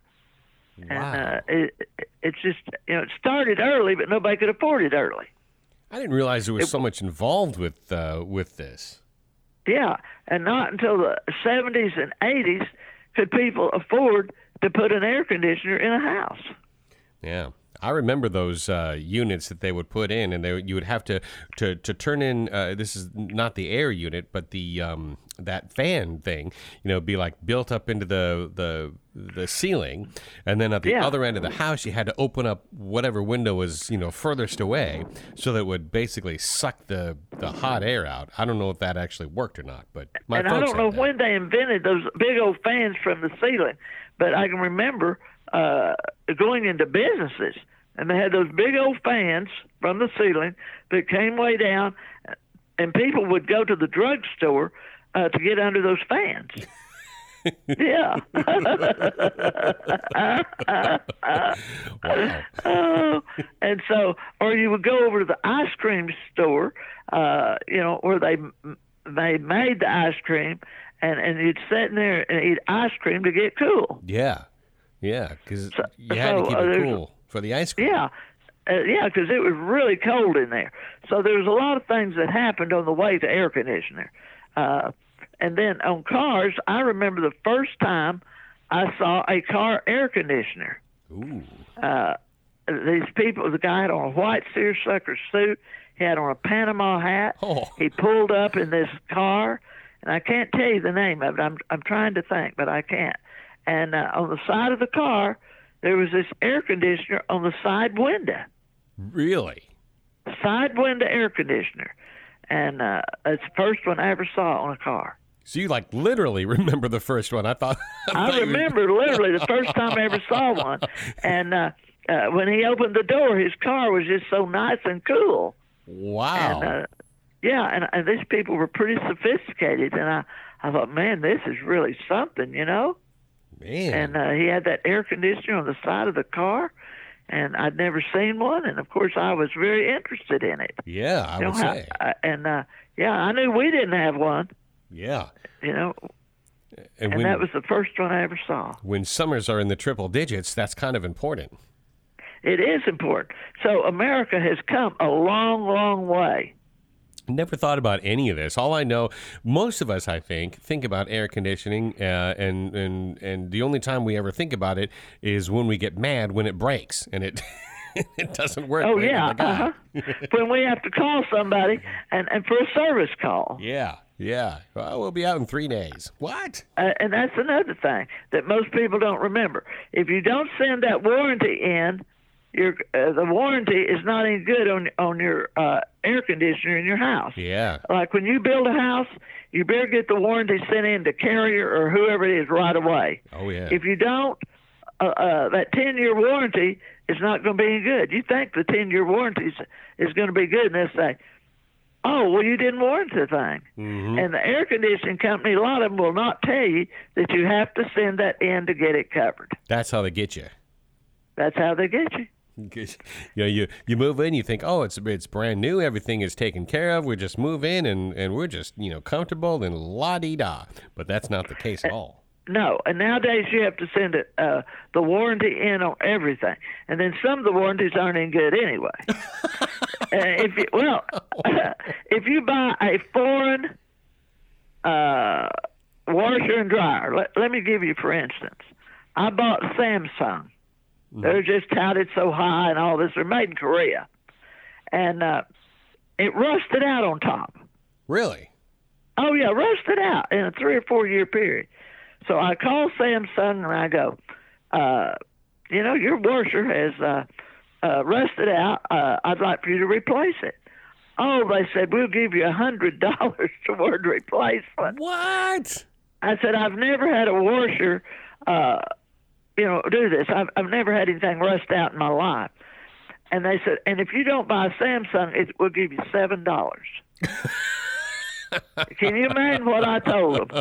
Wow. And it's just, it started early, but nobody could afford it early. I didn't realize there was so much involved with this. Yeah, and not until the 70s and 80s could people afford to put an air conditioner in a house. Yeah. I remember those units that they would put in, and you would have to turn in. This is not the air unit, but the that fan thing. Be like built up into the ceiling, and then at the other end of the house, you had to open up whatever window was furthest away, so that it would basically suck the hot air out. I don't know if that actually worked or not, but I don't know when they invented those big old fans from the ceiling, but I can remember going into businesses. And they had those big old fans from the ceiling that came way down, and people would go to the drugstore to get under those fans. Yeah. Wow. And so, or you would go over to the ice cream store, where they made the ice cream, and you'd sit in there and eat ice cream to get cool. Yeah. Yeah, because you had to keep it cool. For the ice cream? Yeah, because it was really cold in there. So there was a lot of things that happened on the way to air conditioner. And then on cars, I remember the first time I saw a car air conditioner. Ooh. These people, the guy had on a white seersucker suit. He had on a Panama hat. Oh. He pulled up in this car, and I can't tell you the name of it. I'm trying to think, but I can't. And on the side of the car, there was this air conditioner on the side window. Really? Side window air conditioner. And it's the first one I ever saw on a car. So you literally remember the first one. I remember literally the first time I ever saw one. And when he opened the door, his car was just so nice and cool. Wow. And, and these people were pretty sophisticated, and I thought, man, this is really something, you know? Man. And he had that air conditioner on the side of the car, and I'd never seen one, and of course I was very interested in it. Yeah, I would say. I knew we didn't have one. Yeah. You know, and when, that was the first one I ever saw. When summers are in the triple digits, that's kind of important. It is important. So America has come a long, long way. Never thought about any of this. All I know, most of us, I think about air conditioning, and the only time we ever think about it is when we get mad when it breaks and it it doesn't work. Oh yeah, when we have to call somebody and for a service call. Yeah. Well, we'll be out in 3 days. What? And that's another thing that most people don't remember. If you don't send that warranty in, the warranty is not any good on your air conditioner in your house. Yeah. Like when you build a house, you better get the warranty sent in to Carrier or whoever it is right away. Oh yeah. If you don't, that 10-year warranty is not going to be any good. You think the 10-year warranty is going to be good, and they'll say, "Oh, well, you didn't warranty the thing." Mm-hmm. And the air conditioning company, a lot of them will not tell you that you have to send that in to get it covered. That's how they get you. That's how they get you. You move in, you think, oh, it's brand new, everything is taken care of, we just move in and we're just comfortable and la-di-da. But that's not the case at all. No, and nowadays you have to send the warranty in on everything, and then some of the warranties aren't any good anyway. If you buy a foreign washer and dryer, let me give you for instance, I bought Samsung. They're just touted so high and all this. They're made in Korea. And it rusted out on top. Really? Oh, yeah, rusted out in a 3 or 4 year period. So I call Samsung and I go, your washer has rusted out. I'd like for you to replace it. Oh, they said, we'll give you $100 toward replacement. What? I said, I've never had a washer do this. I've never had anything rust out in my life. And they said, and if you don't buy a Samsung, we'll give you $7. Can you imagine what I told them?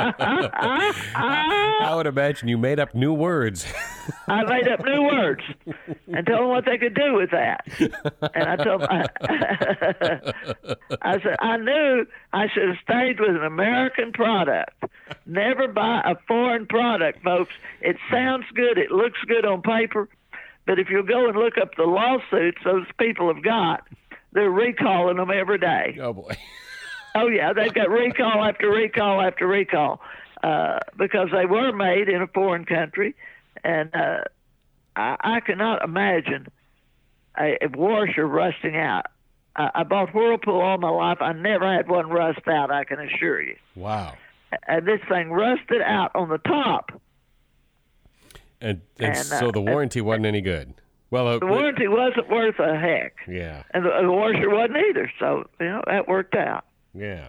I would imagine you made up new words. I made up new words and told them what they could do with that. And I told them, I said, I knew I should have stayed with an American product. Never buy a foreign product, folks. It sounds good. It looks good on paper. But if you go and look up the lawsuits those people have got, they're recalling them every day. Oh, boy. Oh, yeah, they've got recall after recall after recall because they were made in a foreign country. And I cannot imagine a washer rusting out. I bought Whirlpool all my life. I never had one rust out, I can assure you. Wow. And this thing rusted out on the top. And so the warranty wasn't any good. Well, the warranty wasn't worth a heck. Yeah. And the washer wasn't either. So, that worked out. Yeah.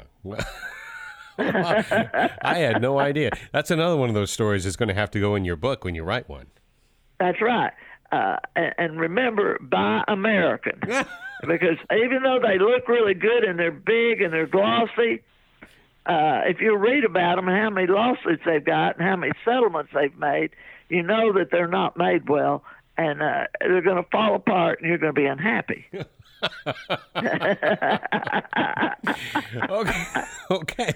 I had no idea. That's another one of those stories that's going to have to go in your book when you write one. That's right. And remember, buy American. Because even though they look really good and they're big and they're glossy, if you read about them and how many lawsuits they've got and how many settlements they've made, you know that they're not made well and they're going to fall apart and you're going to be unhappy. Okay.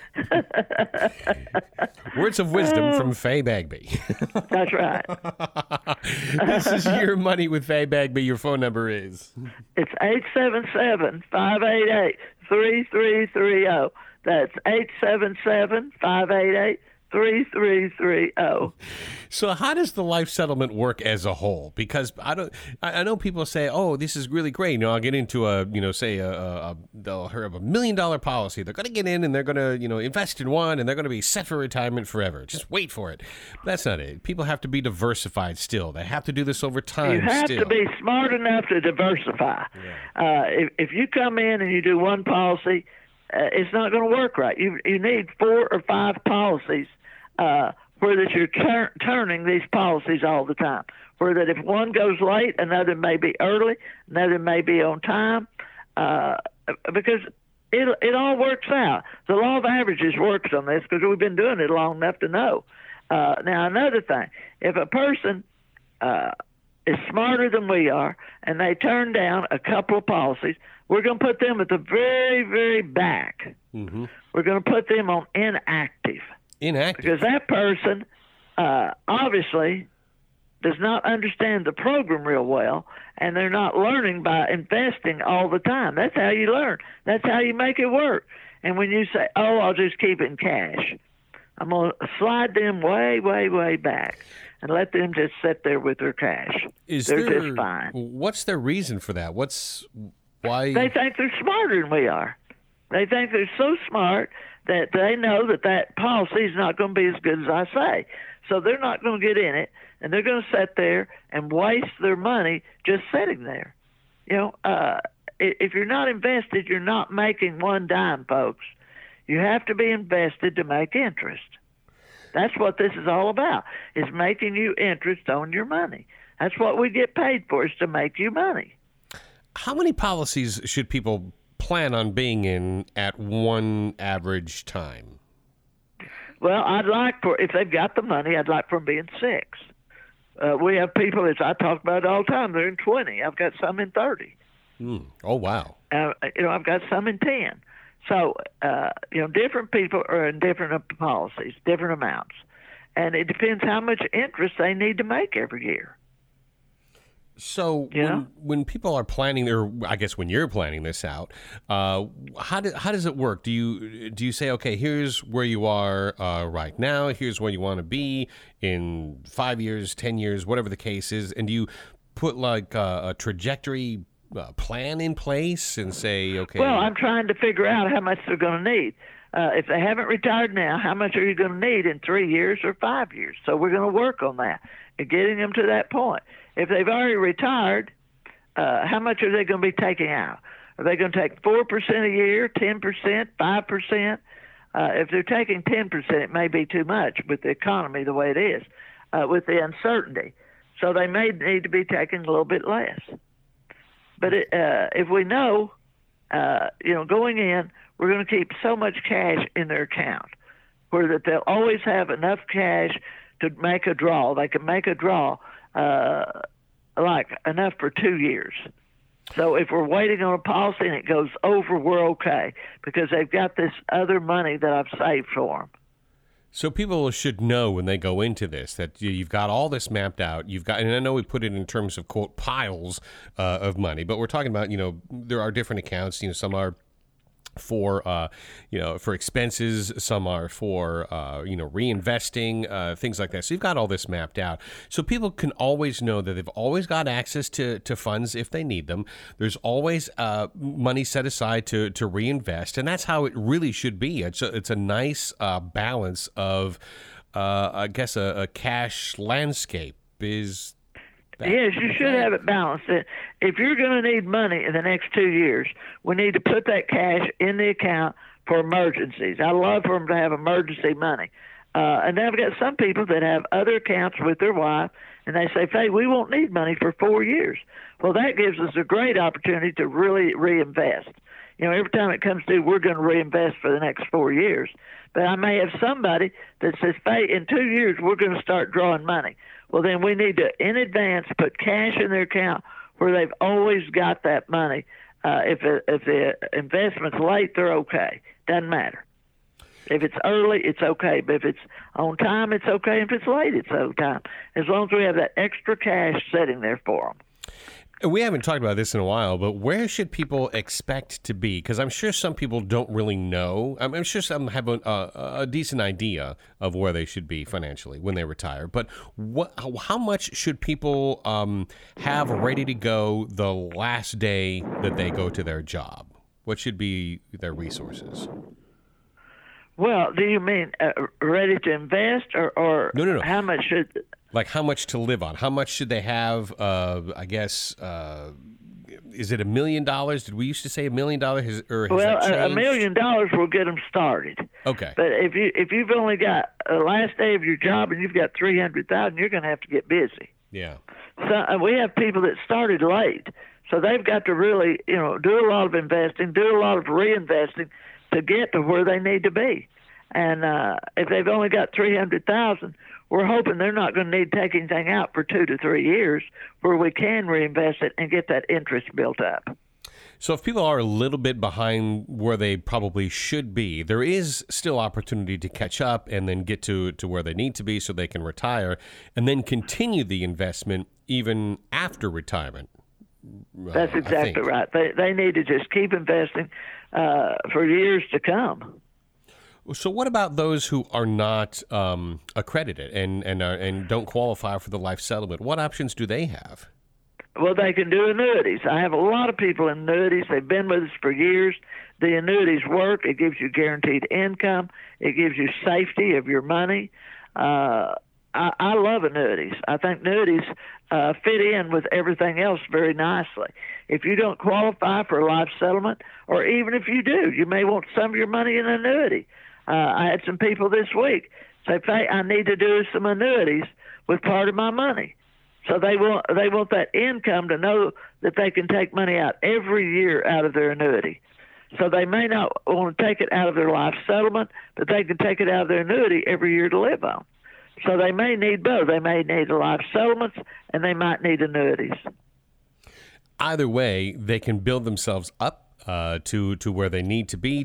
Words of wisdom from Faye Bagby. That's right. This is Your Money with Faye Bagby. Your phone number is? It's 877-588-3330. That's 877-588-3330. So how does the life settlement work as a whole? Because I know people say, oh, this is really great. I'll get into they'll have $1 million policy. They're going to get in and they're going to, invest in one and they're going to be set for retirement forever. Just wait for it. But that's not it. People have to be diversified still. They have to do this over time. You have to be smart enough to diversify. Yeah. If you come in and you do one policy, it's not going to work right. You need 4 or 5 policies where that you're turning these policies all the time, where that if one goes late, another may be early, another may be on time, because it all works out. The law of averages works on this because we've been doing it long enough to know. Now, another thing, if a person is smarter than we are and they turn down a couple of policies, we're going to put them at the very, very back. Mm-hmm. We're going to put them on inactive. Because that person obviously does not understand the program real well, and they're not learning by investing all the time. That's how you learn. That's how you make it work. And when you say, oh, I'll just keep it in cash, I'm going to slide them way, way, way back and let them just sit there with their cash. They're just fine. What's their reason for that? Why? They think they're smarter than we are. They think they're so smart that they know that policy is not going to be as good as I say. So they're not going to get in it, and they're going to sit there and waste their money just sitting there. If you're not invested, you're not making one dime, folks. You have to be invested to make interest. That's what this is all about, is making you interest on your money. That's what we get paid for, is to make you money. How many policies should people plan on being in at one average time? Well, if they've got the money, I'd like for them being 6. We have people, as I talk about it all the time, they're in 20. I've got some in 30. Oh, wow. I've got some in 10. So, different people are in different policies, different amounts. And it depends how much interest they need to make every year. So when people are planning, or I guess when you're planning this out, how does it work? Do you say, okay, here's where you are right now, here's where you want to be in 5 years, 10 years, whatever the case is, and do you put like a trajectory plan in place and say, okay? Well, I'm trying to figure out how much they're going to need. If they haven't retired now, how much are you going to need in 3 years or 5 years? So we're going to work on that and getting them to that point. If they've already retired, how much are they going to be taking out? Are they going to take 4% a year, 10%, 5%? If they're taking 10%, it may be too much with the economy the way it is, with the uncertainty. So they may need to be taking a little bit less. But if we know, going in, we're going to keep so much cash in their account where that they'll always have enough cash to make a draw. They can make a draw like enough for 2 years. So if we're waiting on a policy and it goes over, we're okay because they've got this other money that I've saved for them. So people should know when they go into this that you've got all this mapped out. And I know we put it in terms of, quote, piles of money, but we're talking about, there are different accounts. Some are for for expenses, some are for reinvesting, things like that. So you've got all this mapped out, so people can always know that they've always got access to funds if they need them. There's always money set aside to reinvest, and that's how it really should be. It's a nice balance of I guess a cash landscape is. Yes, you should have it balanced. If you're going to need money in the next 2 years, we need to put that cash in the account for emergencies. I love for them to have emergency money. And then I've got some people that have other accounts with their wife, and they say, Faye, we won't need money for 4 years. Well, that gives us a great opportunity to really reinvest. Every time it comes due, we're going to reinvest for the next 4 years. But I may have somebody that says, Faye, in 2 years, we're going to start drawing money. Well, then we need to, in advance, put cash in their account where they've always got that money. If the investment's late, they're okay. Doesn't matter. If it's early, it's okay. But if it's on time, it's okay. If it's late, it's on time. As long as we have that extra cash sitting there for them. We haven't talked about this in a while, but where should people expect to be? Because I'm sure some people don't really know. I'm sure some have a decent idea of where they should be financially when they retire. But how much should people have ready to go the last day that they go to their job? What should be their resources? Well, do you mean ready to invest or No. How much should... Like how much to live on? How much should they have, is it $1 million? Did we used to say $1 million? Well, $1 million will get them started. Okay. But if you've only got the last day of your job and you've got $300,000, you're going to have to get busy. Yeah. So we have people that started late, so they've got to really, do a lot of investing, do a lot of reinvesting to get to where they need to be. And if they've only got $300,000, we're hoping they're not going to need to take anything out for 2 to 3 years, where we can reinvest it and get that interest built up. So if people are a little bit behind where they probably should be, there is still opportunity to catch up and then get to where they need to be so they can retire and then continue the investment even after retirement. That's exactly right. They need to just keep investing for years to come. So what about those who are not accredited and don't qualify for the life settlement? What options do they have? Well, they can do annuities. I have a lot of people in annuities. They've been with us for years. The annuities work. It gives you guaranteed income. It gives you safety of your money. I love annuities. I think annuities fit in with everything else very nicely. If you don't qualify for a life settlement, or even if you do, you may want some of your money in an annuity. I had some people this week say, "Faye, I need to do some annuities with part of my money." So they want that income to know that they can take money out every year out of their annuity. So they may not want to take it out of their life settlement, but they can take it out of their annuity every year to live on. So they may need both. They may need life settlements, and they might need annuities. Either way, they can build themselves up to where they need to be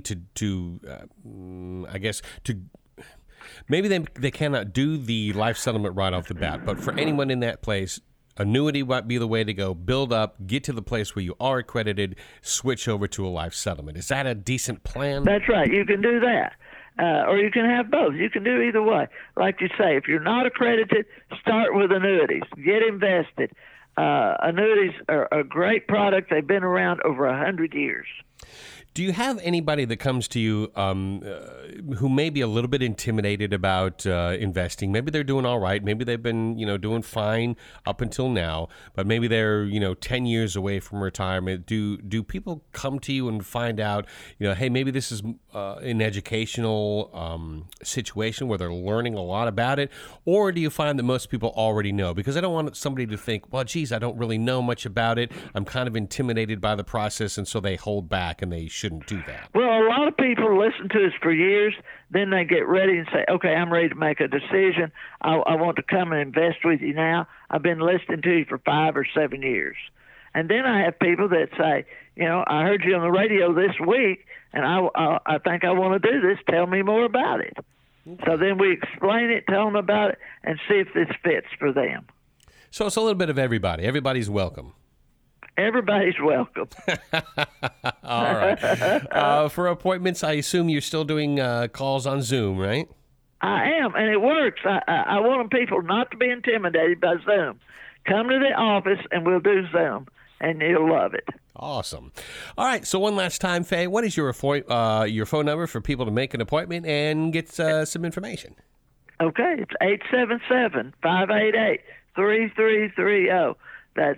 maybe they cannot do the life settlement right off the bat, but for anyone in that place, annuity might be the way to go. Build up, get to the place where you are accredited, switch over to a life settlement. Is that a decent plan? That's right. You can do that. Or you can have both. You can do either way. Like you say, if you're not accredited, start with annuities. Get invested. Annuities are a great product. They've been around over 100 years. Do you have anybody that comes to you who may be a little bit intimidated about investing? Maybe they're doing all right. Maybe they've been, doing fine up until now, but maybe they're, 10 years away from retirement. Do people come to you and find out, hey, maybe this is an educational situation where they're learning a lot about it? Or do you find that most people already know? Because I don't want somebody to think, well, geez, I don't really know much about it. I'm kind of intimidated by the process, and so they hold back and they shouldn't do that. Well, a lot of people listen to us for years, then they get ready and say, okay, I'm ready to make a decision. I want to come and invest with you now. I've been listening to you for 5 or 7 years. And then I have people that say, I heard you on the radio this week, and I think I want to do this. Tell me more about it. So then we explain it, tell them about it, and see if this fits for them. So it's a little bit of everybody. Everybody's welcome. Everybody's welcome. All right. For appointments, I assume you're still doing calls on Zoom, right? I am, and it works. I want people not to be intimidated by Zoom. Come to the office, and we'll do Zoom, and you'll love it. Awesome. All right, so one last time, Faye, what is your phone number for people to make an appointment and get some information? Okay, it's 877-588-3330. That's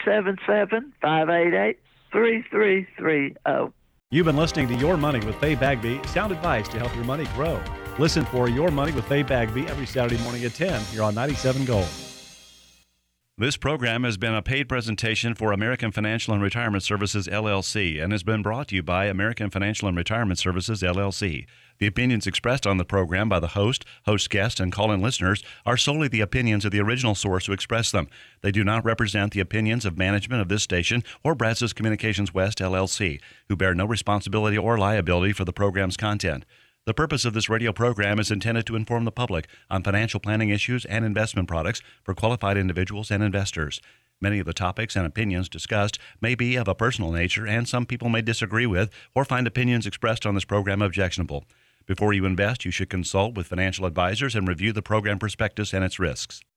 877-588-3330. You've been listening to Your Money with Faye Bagby, sound advice to help your money grow. Listen for Your Money with Faye Bagby every Saturday morning at 10 here on 97 Gold. This program has been a paid presentation for American Financial and Retirement Services, LLC, and has been brought to you by American Financial and Retirement Services, LLC. The opinions expressed on the program by the host guests, and call-in listeners are solely the opinions of the original source who expressed them. They do not represent the opinions of management of this station or Brazos Communications West, LLC, who bear no responsibility or liability for the program's content. The purpose of this radio program is intended to inform the public on financial planning issues and investment products for qualified individuals and investors. Many of the topics and opinions discussed may be of a personal nature, and some people may disagree with or find opinions expressed on this program objectionable. Before you invest, you should consult with financial advisors and review the program prospectus and its risks.